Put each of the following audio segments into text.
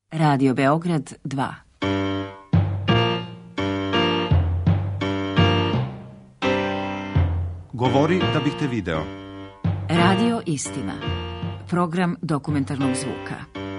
Radio Beograd 2. Govori da bih te video. Radio Istina. Program dokumentarnog zvuka.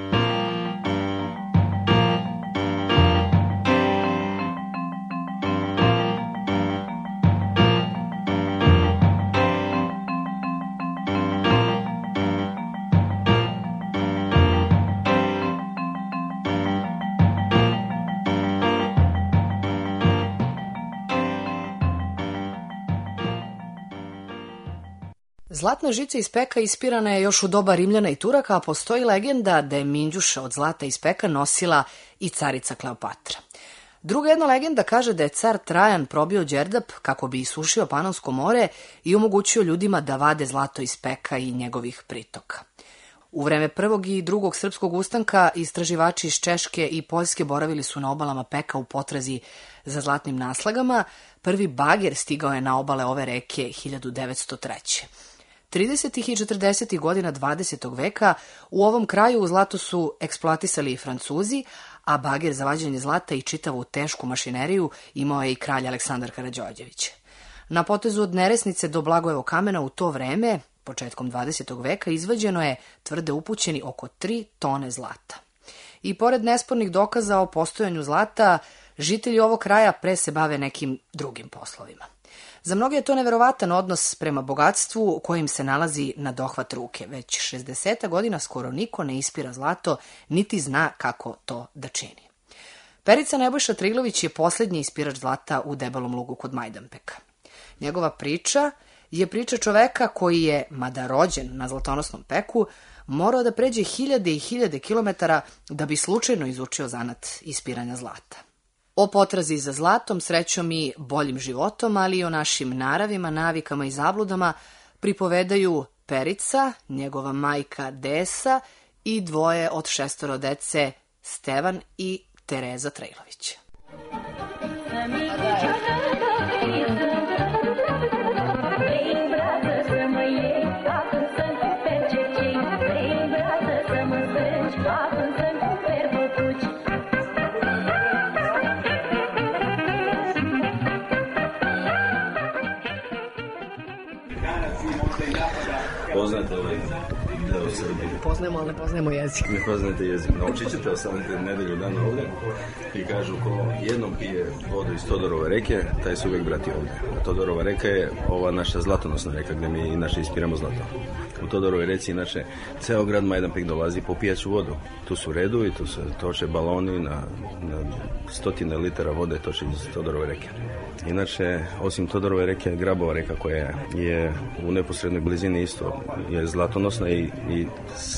Zlatna žica iz peka ispirana je još u doba Rimljana i Turaka, a postoji legenda da je minđuša od zlata iz peka nosila i carica Kleopatra. Druga jedna legenda kaže da je car Trajan probio đerdap kako bi isušio Panonsko more i omogućio ljudima da vade zlato iz peka i njegovih pritoka. U vreme prvog i drugog srpskog ustanka istraživači iz Češke i Poljske boravili su na obalama peka u potrazi za zlatnim naslagama. Prvi bager stigao je na obale ove reke 1903. 30. i 40. godina 20. veka u ovom kraju zlato su eksploatisali i Francuzi, a bager za vađenje zlata i čitavu tešku mašineriju imao je i kralj Aleksandar Karađorđević. Na potezu od Neresnice do Blagojevog kamena u to vreme, početkom 20. veka, izvađeno je, tvrde upućeni, oko 3 tone zlata. I pored nespornih dokaza o postojanju zlata, žitelji ovog kraja pre se bave nekim drugim poslovima. Za mnoge je to neverovatan odnos prema bogatstvu kojim se nalazi na dohvat ruke. Već 60 godina skoro niko ne ispira zlato, niti zna kako to da čini. Perica Nebojša Triglović je posljednji ispirač zlata u Debelom lugu kod Majdanpeka. Njegova priča je priča čoveka koji je, mada rođen na zlatonosnom peku, morao da pređe hiljade i hiljade kilometara da bi slučajno izučio zanat ispiranja zlata. O potrazi za zlatom, srećom i boljim životom, ali i o našim naravima, navikama i zabludama pripovedaju Perica, njegova majka Desa i dvoje od 6 dece, Stevan i Tereza Trejlović. Poznate ovaj deo Srbije? Poznajemo, ali ne poznajemo jezik. Ne poznate jezik. Naučit ćete, ostanete nedelju dana ovdje i kažu ko jednom pije vodu iz Todorove reke, taj se uvijek vrati ovdje. A Todorova reka je ova naša zlatonosna reka gdje mi inače ispiramo zlato. U Todorovoj reci inače ceo grad Majdanpek dolazi po pijaću vodu. Tu su redu i tu se toče baloni na stotine litara vode toče iz Todorove reke. Inače, osim Todorove reke, Grabova reka koja je u neposrednoj blizini isto je zlatonosna i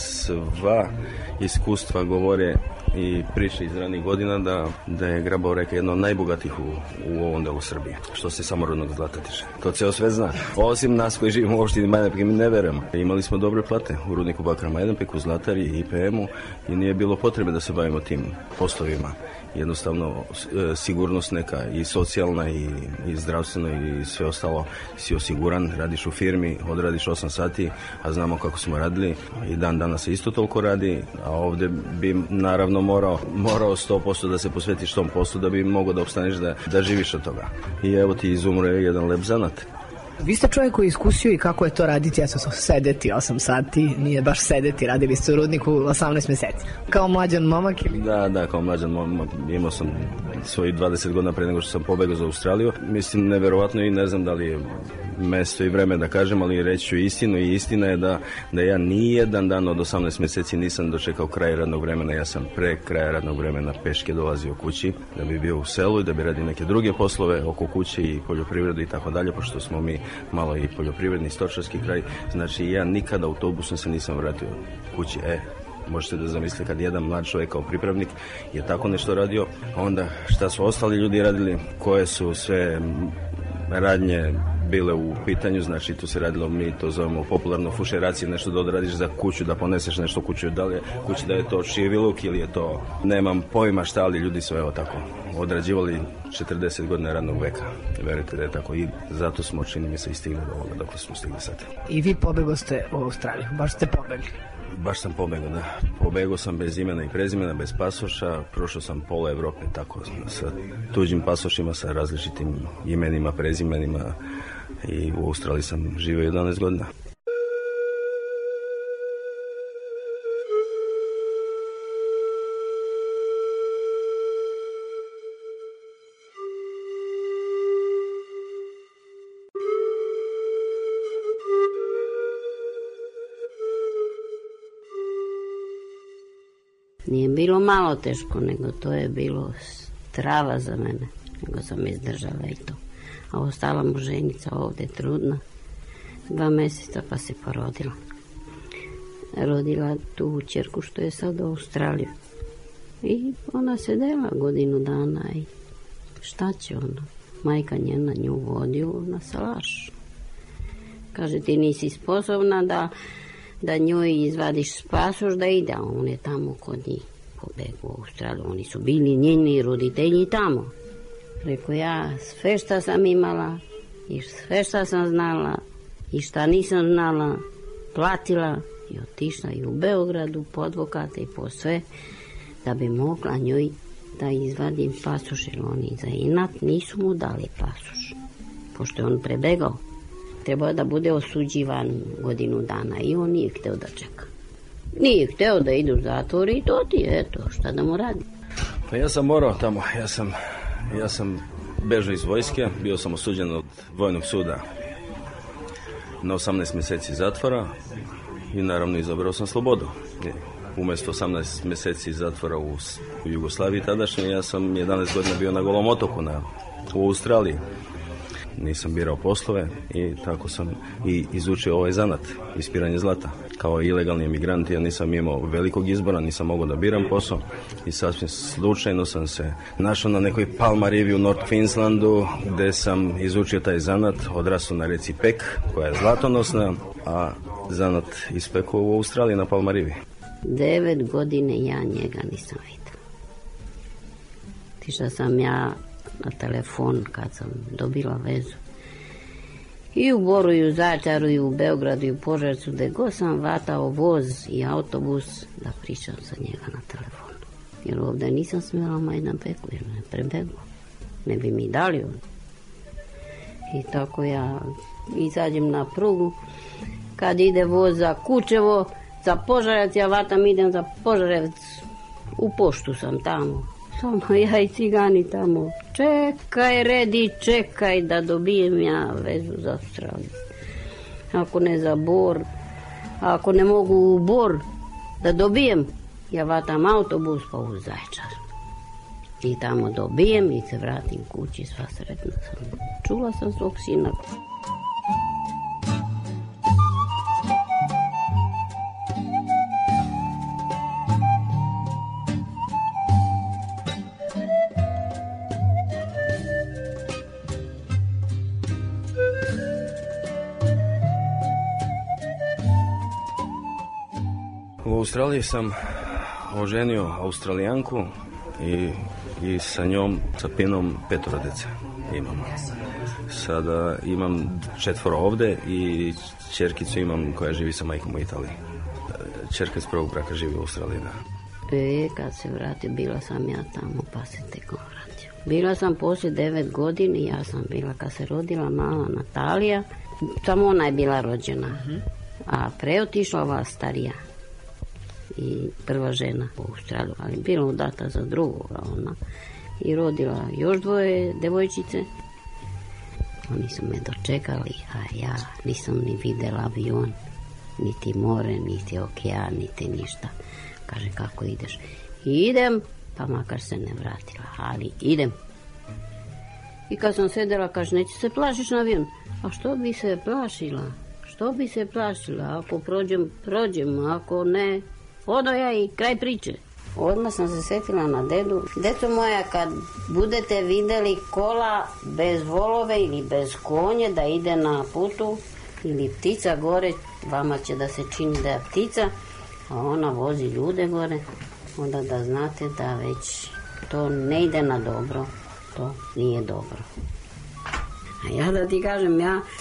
sva iskustva govore i priče iz ranih godina da je Grabova reka jedna od najbogatijih u ovom delu Srbije, što se samorodnog zlata tiče. To ceo svet zna. Osim nas koji živimo u opštini Majdanpek, mi ne verujemo. Imali smo dobre plate u rudniku bakra Majdanpeku, Zlatari i IPM-u i nije bilo potrebe da se bavimo tim poslovima. Jednostavno, sigurnost neka i socijalna i zdravstvena i sve ostalo, si osiguran, radiš u firmi, odradiš 8 sati, a znamo kako smo radili i dan danas se isto toliko radi, a ovdje bi naravno morao 100% da se posvetiš tom poslu da bi mogao da opstaneš da živiš od toga. I evo ti izumre jedan lep zanat. Vi ste čovjek koji je iskusio i kako je to raditi, ja sam sedeti 8 sati, nije baš sedeti, radili ste u rudniku 18 mjeseci. Kao mlađan momak ili? Da, kao mlađan momak. Imao sam svojih 20 godina pre nego što sam pobegao za Australiju. Mislim, neverovatno i ne znam da li je mesto i vreme da kažem, ali reći ću istinu i istina je da ja nijedan dan od 18 mjeseci nisam dočekao kraj radnog vremena. Ja sam pre kraja radnog vremena peške dolazio kući da bi bio u selu i da bi radio neke druge poslove oko kuće i poljoprivredu i tako dalje, pošto smo mi malo i poljoprivredni stočarski kraj. Znači ja nikada autobusom se nisam vratio kući. Možete da zamislite kad jedan mlad čovjek kao pripravnik je tako nešto radio, onda šta su ostali ljudi radili, koje su sve radnje bile u pitanju, znači tu se radilo, mi to zovemo popularno fušeracije, nešto da odradiš za kuću, da poneseš nešto kuću, da li je kući da je to čiviluk ili je to, nemam pojma šta, ali ljudi su evo tako odrađivali 40 godina radnog veka, verujte da je tako i zato smo, čini mi se, i stigli do ovoga dok smo stigli sad. I vi pobegli ste u Australiju, baš ste pobegli? Baš sam pobegao, da. Pobegao sam bez imena i prezimena, bez pasoša. Prošao sam pola Evrope tako sa tuđim pasošima, sa različitim imenima, prezimenima i u Australiji sam živio 11 godina. Nije bilo malo teško, nego to je bilo strava za mene, nego sam izdržala i to. A ostala muženica ovdje trudna, 2 mjeseca pa se porodila. Rodila tu ćerku što je sad u Australiju. I ona se dela godinu dana i šta će ona? Majka njena nju vodi na salaš. Kaže, ti nisi sposobna da njoj izvadiš pasoš da ide, a on je tamo kod njih pobegao u Australiju. Oni su bili njeni roditelji tamo. Rekao, ja sve šta sam imala i sve šta sam znala i šta nisam znala platila i otišla i u Beogradu po advokate i po sve da bi mogla njoj da izvadim pasoš, jer oni za inat nisu mu dali pasoš pošto je on prebegao. Trebao da bude osuđivan godinu dana i on nije hteo da čeka. Nije hteo da ide u zatvor i to ti je, eto, šta da mu radi. Pa ja sam morao tamo, ja sam bežao iz vojske, bio sam osuđen od vojnog suda na 18 mjeseci zatvora i naravno izabrao sam slobodu. Umjesto 18 mjeseci zatvora u Jugoslaviji tadašnje, ja sam 11 godina bio na Golom otoku u Australiji. Nisam birao poslove i tako sam i izučio ovaj zanat, ispiranje zlata. Kao ilegalni emigrant ja nisam imao velikog izbora, nisam mogao da biram posao i sasvim slučajno sam se našao na nekoj Palma Rivi u North Queenslandu gdje sam izučio taj zanat, odrastao na reci Pek koja je zlatonosna, a zanat ispekao u Australiji na Palma Rivi. 9 godina ja njega nisam vidjela. Tišla sam ja na telefon kad sam dobila vezu. I u Boru, i u Zaječaru, i u Beogradu, i u Požarevcu, gdje god sam vatao voz i autobus, da pričam sa njega na telefon. Jer ovdje nisam smjela Majdan Peku, jer me prebeglo. Ne bi mi dali on. I tako ja izađem na prugu. Kad ide voz za Kučevo, za Požarevac, ja vatam idem za Požarevac. U poštu sam tamo. Samo ja i cigani tamo. Čekaj, redi, čekaj da dobijem ja vezu za Australiju. Ako ne za Bor, ako ne mogu u Bor da dobijem, ja vatam autobus pa u Zaječar. I tamo dobijem i se vratim kući, sva sretna sam. Čula sam svog sina. U Australiji sam oženio Australijanku i sa njom, sa Pinom, 5 djece imamo. Sada imam 4 ovdje i čerkicu imam koja živi sa majkom u Italiji. Čerka iz prvog braka živi u Australiji, da. Kad se vratio, bila sam ja tamo, pa se tek vratio. Bila sam poslije 9 godina, ja sam bila kad se rodila mala Natalija, samo ona je bila rođena, a preotišla ova starija i prva žena u Australiju, ali bila udata za drugoga ona i rodila još 2 devojčice. Oni su me dočekali, a ja nisam ni videla avion, niti more, niti okean, niti ništa. Kaže, kako ideš? Idem, pa makar se ne vratila, ali idem. I kad sam sedela, kaže, neće se plašiš na avion? A što bi se plašila? Što bi se plašila? Ako prođem, ako ne, odo ja i kraj priče. Odmah sam se sjetila na dedu. Deco moja, kad budete vidjeli kola bez volove ili bez konje da ide na putu ili ptica gore, vama će da se čini da je ptica, a ona vozi ljude gore, onda da znate da već to ne ide na dobro, to nije dobro. A ja da ti kažem, ja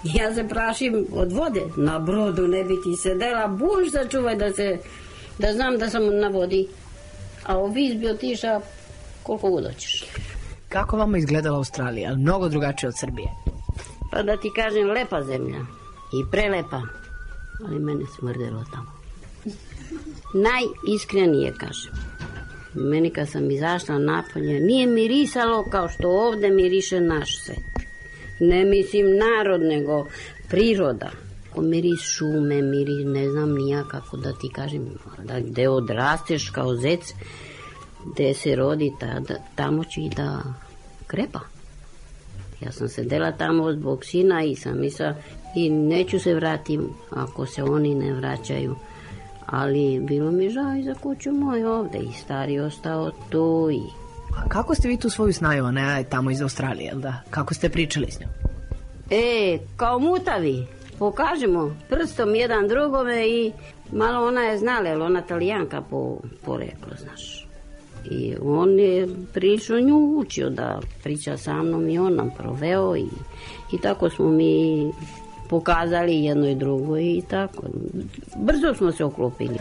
Ja se prašim od vode. Na brodu ne bi ti sedela, buš sačuvaj da znam da sam na vodi. A ovis bi otišao koliko god hoćeš. Kako vama izgledala Australija? Mnogo drugačije od Srbije. Pa da ti kažem, lepa zemlja. I prelepa. Ali mene smrdelo tamo. Najiskrenije kažem. Meni kad sam izašla napolje, nije mirisalo kao što ovde miriše naš svet. Ne mislim narod, nego priroda. Ko miris šume, miris ne znam nija kako da ti kažem, da gde odrasteš kao zec, gde se rodi, tamo će i da krepa. Ja sam sedela tamo zbog sina i sam mislila i neću se vratim ako se oni ne vraćaju. Ali bilo mi žao i za kuću moju ovde i stari ostao tu i... A kako ste vi tu svoju snaju, a ne tamo iz Australije, jel da? Kako ste pričali s njom? Kao mutavi. Pokažemo prstom jedan drugome i malo ona je znala, jer ona Talijanka po poreklu, znaš. I on je prilično nju učio da priča sa mnom i on nam proveo i tako smo mi pokazali jedno i drugo i tako. Brzo smo se oklopili.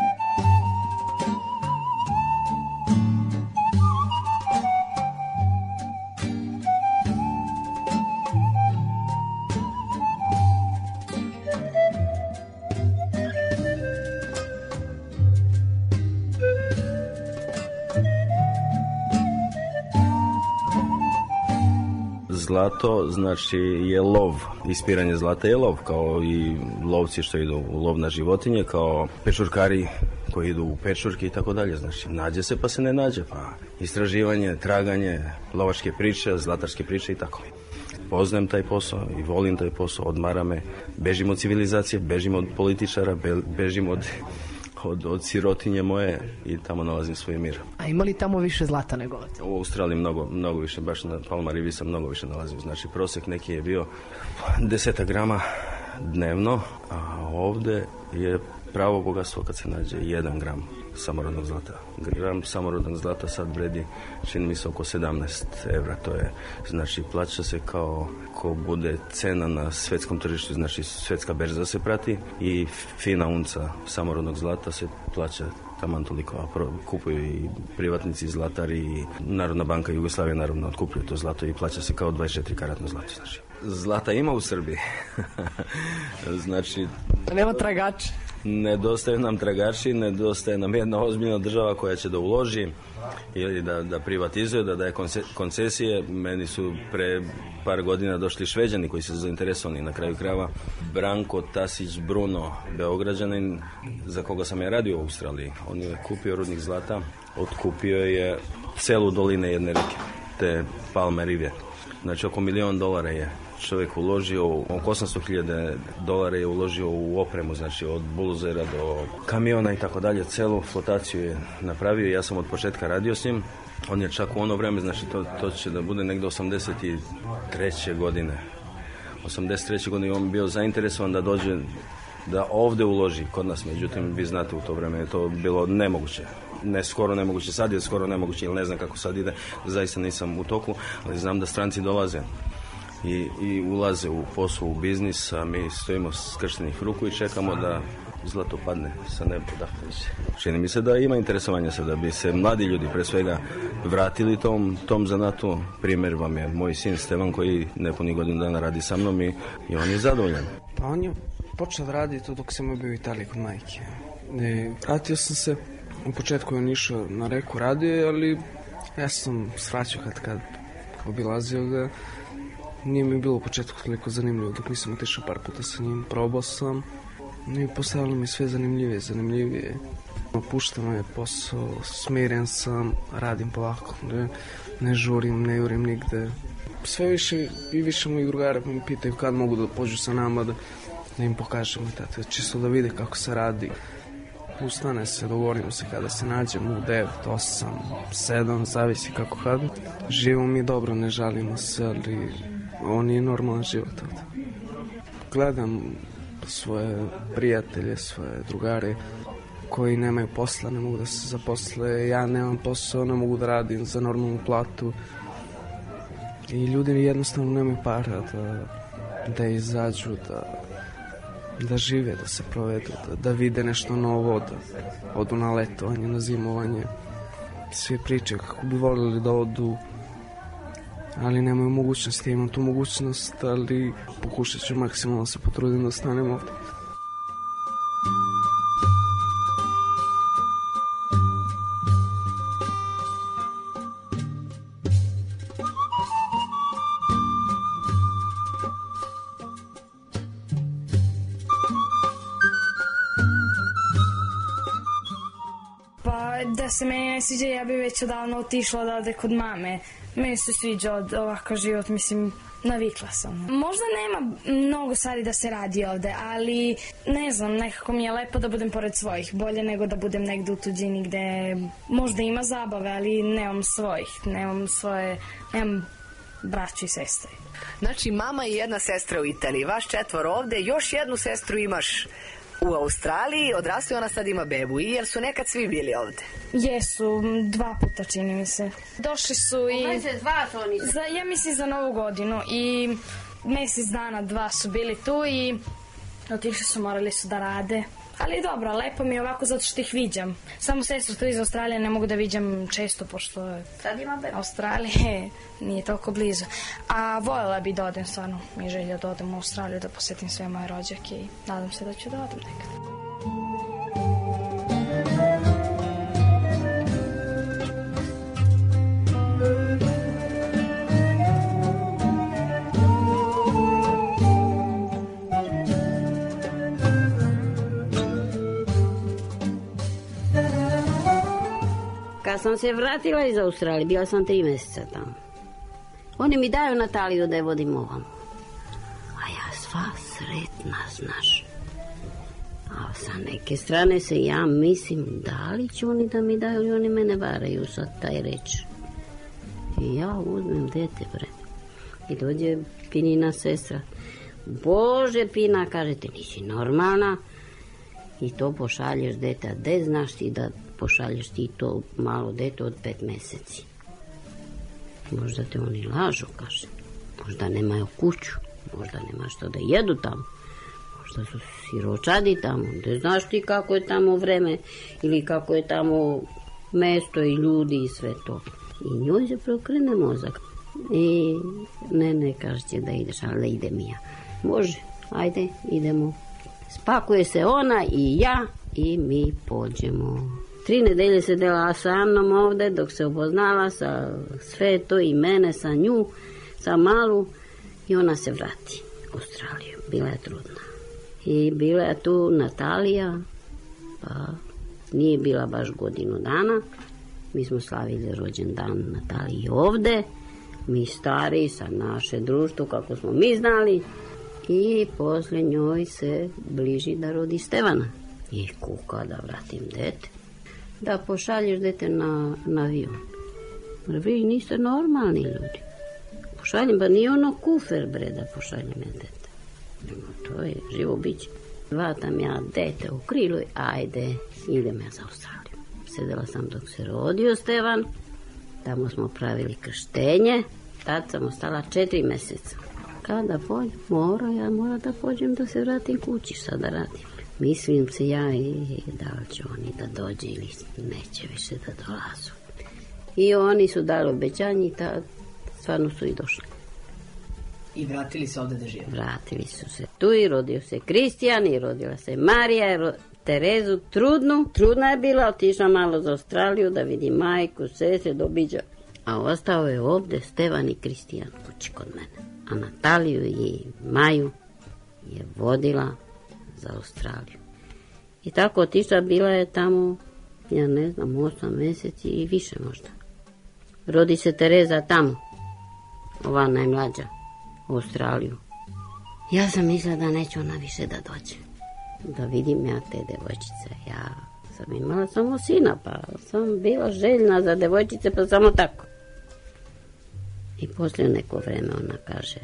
Zlato znači je lov, ispiranje zlata je lov, kao i lovci što idu u lov na životinje, kao pečurkari koji idu u pečurke i tako dalje. Znači, nađe se pa se ne nađe, pa istraživanje, traganje, lovačke priče, zlatarske priče i tako. Poznajem taj posao i volim taj posao, odmara me, bežim od civilizacije, bežim od političara, bežim od sirotinje moje i tamo nalazim svoj mir. A ima li tamo više zlata nego ovdje? U Australiji mnogo više, baš na Palma Rivi sam mnogo više nalazio. Znači prosjek neki je bio 10 grama dnevno, a ovdje je pravo bogatstvo kad se nađe 1 gram samorodnog zlata. Gram samorodnog zlata sad vredi, čini mi se, oko 17 evra. To je, znači, plaća se kao ko bude cena na svetskom tržištu, znači svetska berza se prati i fina unca samorodnog zlata se plaća taman toliko, a kupuju i privatnici zlatari i Narodna banka Jugoslavije naravno otkupljuje to zlato i plaća se kao 24 karatno zlato. Znači, zlata ima u Srbiji. Znači, nema tragač. Nedostaje nam tragači, nedostaje nam jedna ozbiljna država koja će da uloži ili da privatizuje, da daje koncesije. Meni su pre par godina došli Šveđani koji su zainteresovani, na kraju krajeva Branko Tasić Bruno, Beograđanin, za koga sam ja radio u Australiji. On je kupio rudnik zlata, otkupio je celu doline jedne reke, te Palma Rive. Znači oko $1 milion je čovjek uložio, oko $800,000 je uložio u opremu, znači od buluzera do kamiona i tako dalje, celu flotaciju je napravio. Ja sam od početka radio s njim. On je čak u ono vreme, znači to će da bude negdje 83. godine. 83. godine on bio zainteresovan da dođe, da ovdje uloži kod nas, međutim vi znate u to vreme je to bilo nemoguće. Ne skoro nemoguće, sad je skoro nemoguće ili ne znam kako sad ide, zaista nisam u toku, ali znam da stranci dolaze i ulaze u posao, u biznis, a mi stojimo skrštenih ruku i čekamo da zlato padne sa neba. Čini mi se da ima interesovanja se da bi se mladi ljudi pre svega vratili tom zanatu. Primjer vam je moj sin Stevan koji nepunih godinu dana radi sa mnom i on je zadovoljan. Pa on je počeo da radi to dok sam bio u Italiji kod majke. Vratio sam se, u početku je on išao na reku radio, ali ja sam svraćao kad obilazio ga. Nije mi bilo u početku toliko zanimljivo dok nisam otišao par puta sa njim, probao sam i postavilo mi sve zanimljivije. Pušteno je posao, smiren sam, radim polako, ne žurim, ne jurim nigde. Sve više i više mojih drugara mi pitaju kad mogu da pođu sa nama, da im pokažemo i tako, čisto da vide kako se radi. Ustane se, dogovorimo se kada se nađemo u 9, 8, 7, zavisi kako kad. Živimo mi dobro, ne žalimo se, ali on je normalan život ovdje. Gledam svoje prijatelje, svoje drugare koji nemaju posla, ne mogu da se zaposle, ja nemam posao, ne mogu da radim za normalnu platu i ljudi jednostavno nemaju para da izađu, da žive, da se provedu, da vide nešto novo, da odu na letovanje, na zimovanje. Svi pričaju kako bi voljeli da odu, ali nemaju mogućnosti. Imam tu mogućnost, ali pokušat ću maksimalno se potrudim da ostanem ovdje. Da se meni ne sviđa, ja bi već odavno otišla odavde kod mame. Meni se sviđa ovakav život, mislim, navikla sam. Možda nema mnogo stvari da se radi ovde, ali ne znam, nekako mi je lepo da budem pored svojih. Bolje nego da budem negde u tuđini gde možda ima zabave, ali nemam svojih. Nemam braću i sestre. Znači, mama i jedna sestra u Italiji, vaš 4 ovde, još jednu sestru imaš u Australiji, odrastao, ona sad ima bebu. I jer su nekad svi bili ovde? Jesu, 2 puta čini mi se. Došli su i... Ja mislim za Novu godinu i mesec dana, 2 su bili tu i otišli su, morali su da rade. Ali dobro, lepo mi je ovako zato što ih viđam. Samo sestru tu iz Australije ne mogu da viđam često, pošto sad ima beba. Australije nije toliko blizu. A voljela bi da odem, stvarno mi je želja da odem u Australiju, da posetim sve moje rođake i nadam se da ću da odem nekad. Kad sam se vratila iz Australije, bila sam 3 mjeseca tamo. Oni mi daju Nataliju da je vodim ovamo. A ja sva sretna, znaš. A sa neke strane se ja mislim, da li će oni da mi daju ili oni mene varaju sad taj reč. I ja uzmem dete, bre. I dođe Pinina sestra. Bože, Pina, kaže, ti nisi normalna. I to pošalješ dete, a de znaš ti da pošalješ ti to malo dete od 5 mjeseci. Možda te oni lažu, kaže. Možda nemaju kuću, možda nema što da jedu tamo. Možda su siročadi tamo. Da znaš ti kako je tamo vreme ili kako je tamo mesto i ljudi i sve to. I njoj se preokrene mozak. I ne, kaže će da ideš, ali da idem ja. Može, ajde, idemo. Spakuje se ona i ja i mi pođemo. 3 nedelje se dela sa mnom ovde dok se upoznala sa sve to i mene, sa nju, sa malu i ona se vrati u Australiju. Bila je trudna. I bila je tu Natalija, pa nije bila baš godinu dana. Mi smo slavili rođendan Nataliji ovde, mi stari sa naše društvo kako smo mi znali. I posle njoj se bliži da rodi Stevana. I kuka da vratim dete. Da pošalješ dete na avion. Vi niste normalni ljudi. Pošaljem, pa nije ono kufer, bre, da pošaljem je dete. To je živo biće. Vatam ja dete u krilu i ajde, idem ja za Australiju. Sedela sam dok se rodio Stevan. Tamo smo pravili krštenje. Tad sam ostala 4 mjeseca. Kada pođem, mora da pođem da se vratim kući, sad da radim. Mislim se ja da li će oni da dođe ili neće više da dolazu. I oni su dali obećanje i stvarno su i došli. I vratili se ovde da žive? Vratili su se tu i rodio se Kristijan i rodila se Marija, Terezu trudnu. Trudna je bila, otišla malo za Australiju da vidi majku, sestre, dobiđa. A ostao je ovde Stevan i Kristijan kući kod mene. A Nataliju i Maju je vodila za Australiju. I tako otišla, bila je tamo, ja ne znam, 8 mjeseci i više možda. Rodi se Tereza tamo, ova najmlađa, u Australiju. Ja sam mislila da neće ona više da dođe. Da vidim ja te devojčice. Ja sam imala samo sina, pa sam bila željna za devojčice, pa samo tako. I poslije neko vreme ona kaže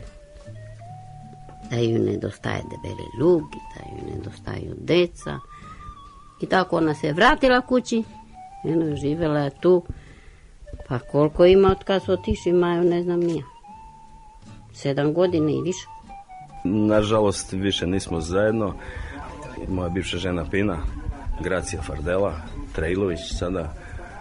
da ju nedostaje debeli luk, da ju nedostaju deca. I tako ona se vratila kući, eno živjela je tu, pa koliko ima od kad su otišli Maju, ne znam nija. 7 godina i više. Nažalost, više nismo zajedno. Moja bivša žena Pina, Gracija Fardela, Trejlović sada,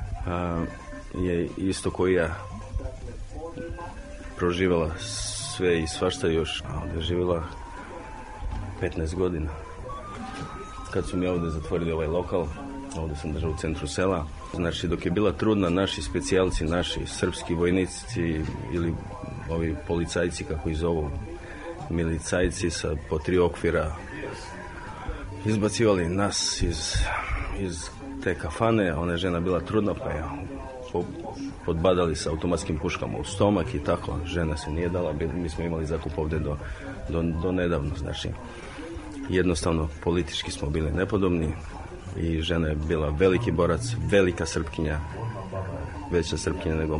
je isto koji ja proživjela sve i svašta još. Ovdje je živjela 15 godina. Kad su mi ovdje zatvorili ovaj lokal, ovdje sam držao u centru sela. Znači, dok je bila trudna, naši specijalci, naši srpski vojnici ili ovi policajci, kako ih zovu, milicajci sa po 3 okvira, izbacivali nas iz te kafane. Ona je žena bila trudna, pa je podbadali sa automatskim puškama u stomak i tako. Žena se nije dala, mi smo imali zakup ovdje do nedavno. Znači, jednostavno politički smo bili nepodobni i žena je bila veliki borac, velika Srpkinja, veća Srpkinja nego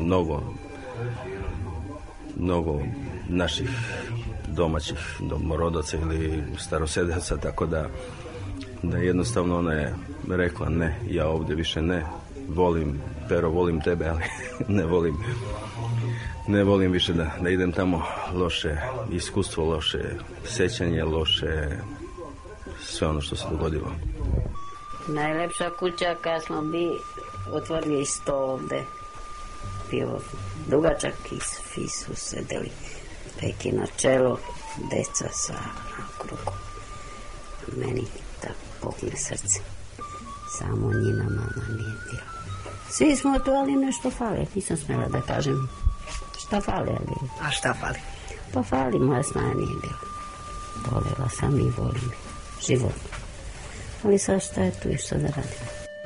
mnogo naših domaćih domorodaca ili starosedaca, tako da jednostavno ona je rekla ne, ja ovdje više ne, volim Pero, volim tebe, ali ne volim više da idem tamo. Loše iskustvo, loše sećanje, loše sve ono što se dogodilo. Najlepša kuća kad smo bi otvorili sto ovde. Bio dugačak i svi su sedeli peki na čelo, deca sa okrugu. Meni da pokne srce. Samo njina mama nije bila. Svi smo tu, ali nešto fali. Nisam smjela da kažem šta fali. Ali... A šta fali? Pa fali, moja snaja nije bila. Volela sam i volim život. Ali sad šta je tu i šta da radim?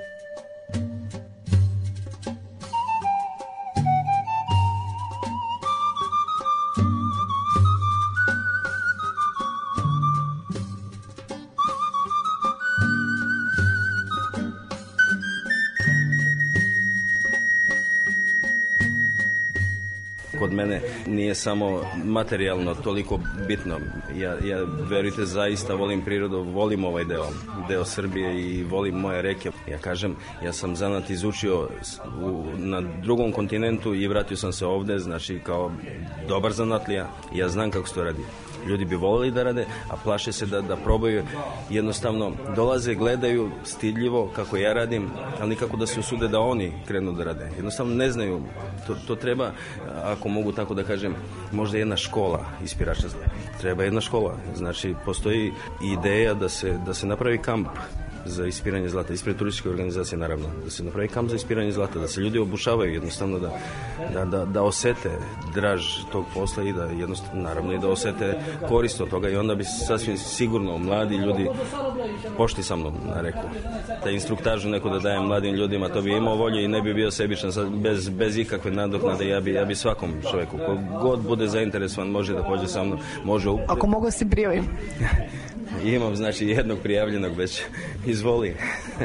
Kod mene nije samo materijalno toliko bitno. Ja verujte, zaista volim prirodu, volim ovaj deo Srbije i volim moje reke. Ja kažem, ja sam zanat izučio na drugom kontinentu i vratio sam se ovdje, znači kao dobar zanatlija. Ja znam kako se to radi. Ljudi bi volili da rade, a plaše se da probaju. Jednostavno dolaze, gledaju stidljivo kako ja radim, ali nikako da se usude da oni krenu da rade. Jednostavno ne znaju. To treba, ako mogu tako da kažem, možda jedna škola ispirača zla. Treba jedna škola. Znači, postoji ideja da se napravi kamp za ispiranje zlata, ispred turističke organizacije naravno, da se napravi kamp za ispiranje zlata, da se ljudi obušavaju jednostavno da osete draž tog posla i da jednostavno naravno i da osete korist od toga i onda bi sasvim sigurno mladi ljudi pošli sa mnom na reku. Da instruktažu neko da dajem mladim ljudima, to bi imao volju i ne bi bio sebičan bez ikakve nadoknade. Ja bi svakom čovjeku, ko god bude zainteresovan, može da pođe sa mnom, može... Ako mogu se prijavim. Imam, znači, jednog prijavljenog već. Izvoli.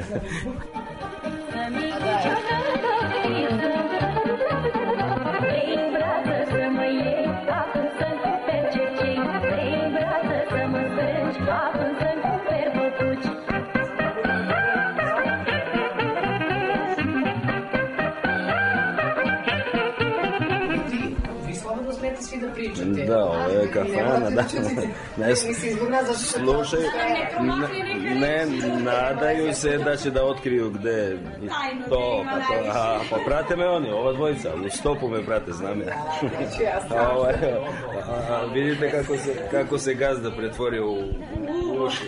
Da, ovo je kafana, da. Slušaj, ne, nadaju se da će da otkriju gde to, pa prate me oni, ova dvojica, u stopu me prate, znam ja. Vidite kako se gazda pretvorio u uši.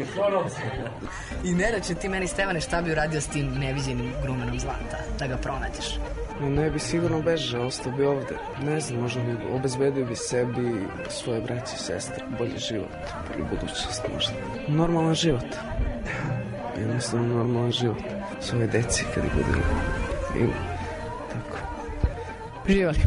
I ne reče ti meni, Stevane, šta bi uradio s tim neviđenim grumenom zlata, da ga pronađeš? Ne bi sigurno bežao, ostao bi ovde. Ne znam, možda bi obezbedio bi sebi, svoje braće i sestre, bolji život, bolju budućnost možda. Normalan život. Jednostavno normalan život. Svoje deci kad ih budu ili tako. Živali.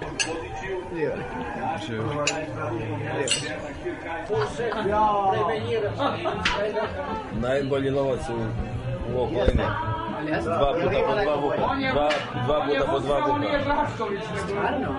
Najbolji lovac u okolini. 2 puta po 2 vuka. 2 puta po 2 vuka. Stvarno?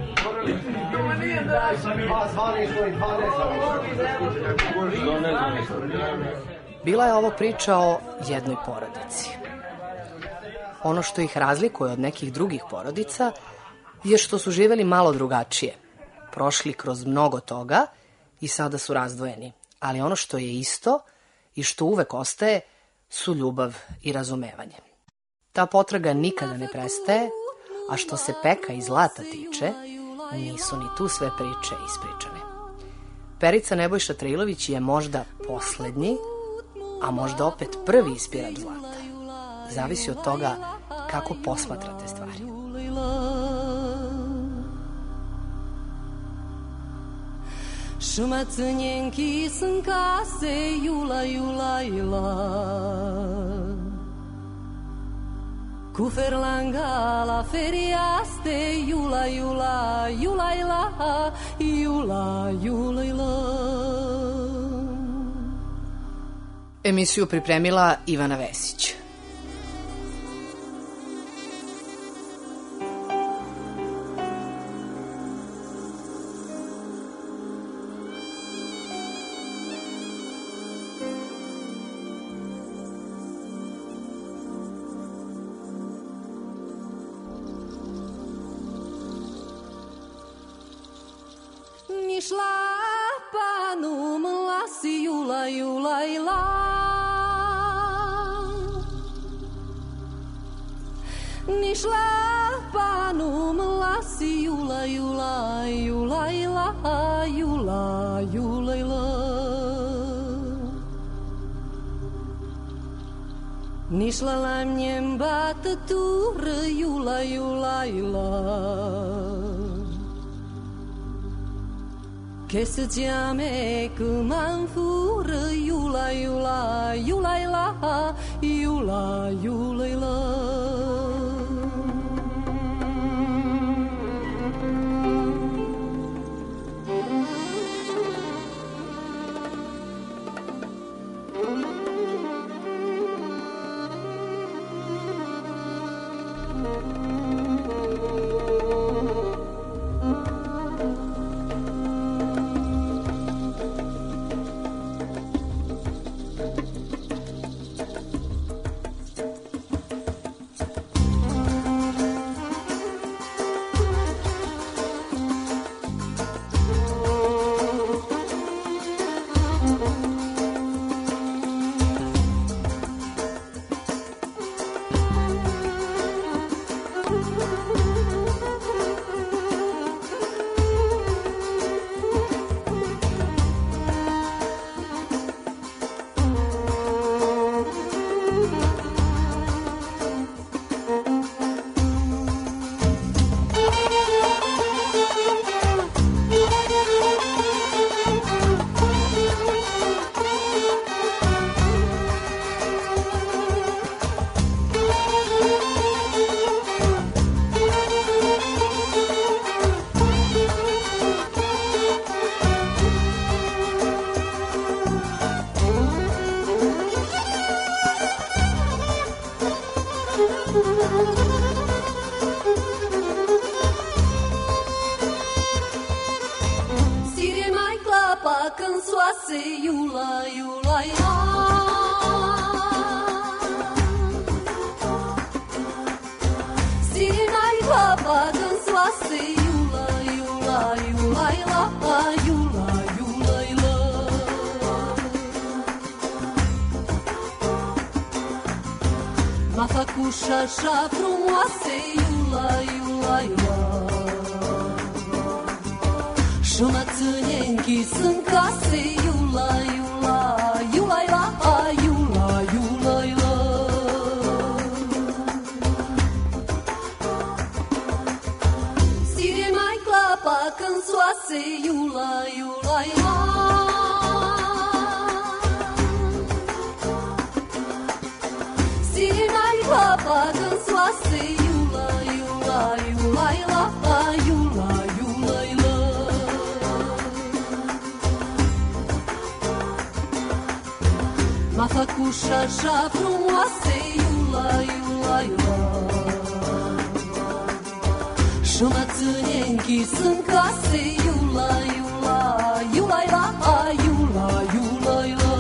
Bila je ovo priča o jednoj porodici. Ono što ih razlikuje od nekih drugih porodica je što su živjeli malo drugačije. Prošli kroz mnogo toga i sada su razdvojeni. Ali ono što je isto i što uvek ostaje su ljubav i razumevanje. Ta potraga nikada ne prestaje, a što se Peka i Zlata tiče, nisu ni tu sve priče ispričane. Perica Nebojša Trilović je možda poslednji, a možda opet prvi ispirač zlata. Zavisi od toga kako posmatrate stvari. Shumatsunyenki sunkase yula yula yula Kuferlanga la feriaste yula yula yula yula yula yula yula. Emisiju pripremila Ivana Vesić. Šlapanu mlasi jula jula ila Ni šlapanu mlasi jula jula jula ila jula jula ila Ni šlalam njem bata tur jula jula ila Che se chiame kumanfur yula yula yula yula yula yula yula Mafacuxaxa frumoase yula yula yula Shumatsunyenki sunkase yula yula yula yula yula yula Sire mai clapa cansoase yula yula yula Papa dançoase yula yula yula yula yula yula yula Mafacuxa já frumoase yula yula yula Shumatsunyenki sunkase yula yula yula yula yula yula